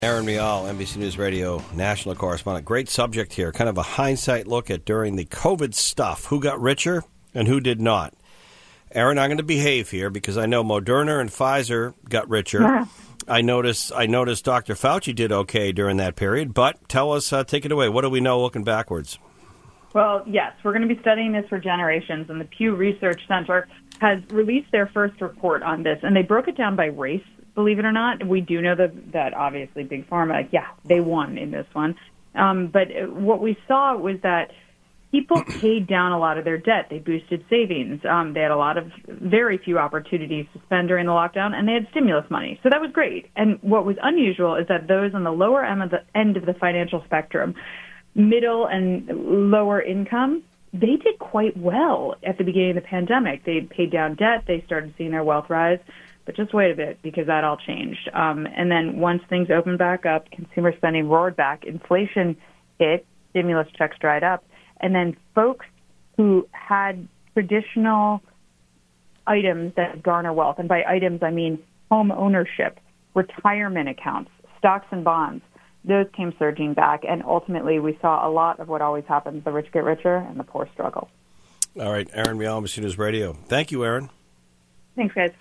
Aaron Rial, NBC News Radio national correspondent. Great subject here, kind of a hindsight look at during the COVID stuff, who got richer and who did not. Aaron, I'm going to behave here because I know Moderna and Pfizer got richer. Yeah. I noticed Dr. Fauci did okay during that period, but tell us, take it away. What do we know looking backwards? Well, yes, we're going to be studying this for generations, and the Pew Research Center has released their first report on this, and they broke it down by race. Believe it or not, we do know that obviously Big Pharma, they won in this one. But what we saw was that people paid down a lot of their debt. They boosted savings. They had a lot of very few opportunities to spend during the lockdown, and they had stimulus money. So that was great. And what was unusual is that those on the lower end of the financial spectrum, middle and lower income, they did quite well at the beginning of the pandemic. They paid down debt. They started seeing their wealth rise. But just wait a bit, because that all changed. And then once things opened back up, consumer spending roared back, inflation hit, stimulus checks dried up, and then folks who had traditional items that garner wealth, and by items I mean home ownership, retirement accounts, stocks and bonds, those came surging back, and ultimately we saw a lot of what always happens: the rich get richer and the poor struggle. All right, Aaron Rial, NBC News Radio. Thank you, Aaron. Thanks, guys.